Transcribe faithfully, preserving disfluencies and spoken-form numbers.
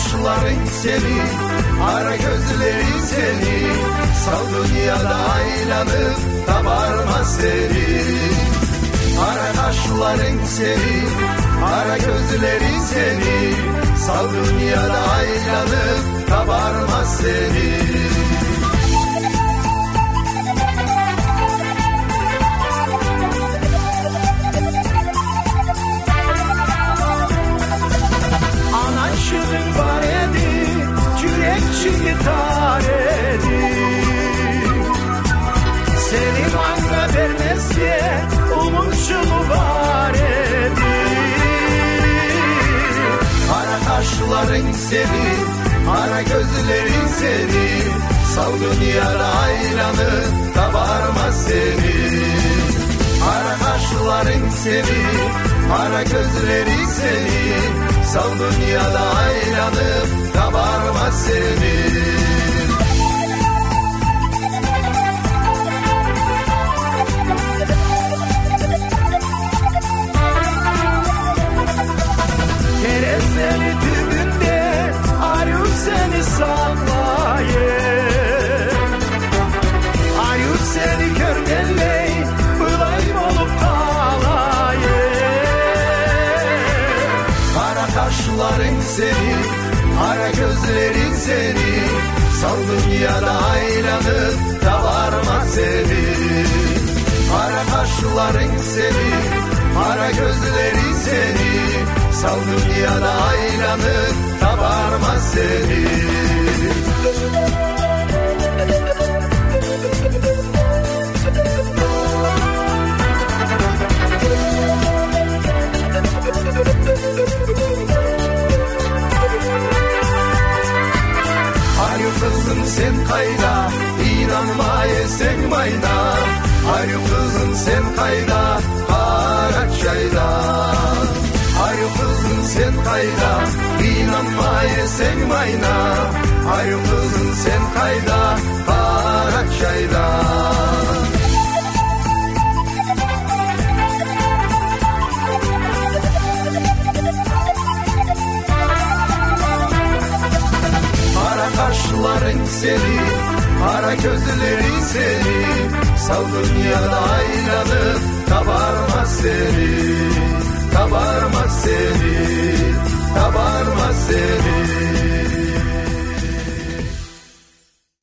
kaşların seni, ara gözlerin seni, sal dünyada aylanıp tabarmaz seni. Ara kaşların seni, ara gözlerin seni, sal dünyada aylanıp tabarmaz seni. Anaşırın var edi, kürekçini tar edi. Seni bana vermez diye umutçumu var edi. Ara kaşların seni, ara gözlerin seni, sal dünyada aylanı tabarmaz seni. Ara kaşların seni, ara gözlerin seni, sal dünyada aylanıp kabarmaz seni. Kerezleri düğünde arıyor seni sallaye. Arıyor seni kördeley, bulayım olup kalaye. Ara kaşların seni, ara gözlerin seni, sal dünyada aylanıp tabarmaz seni. Ara kaşların seni, ara gözlerin seni, sal dünyada aylanıp tabarmaz seni. Arı kızım sen kayda, inanmaya sen mayda. Arı kızım sen kayda, Karaçay'da. Arı kızım sen kayda, inanmaya sen mayda. Arı kızım sen kayda, Karaçay'da. Kaşların seni, ara gözlerin seni, sal dünyada aylanıp tabarmaz seni, tabarmaz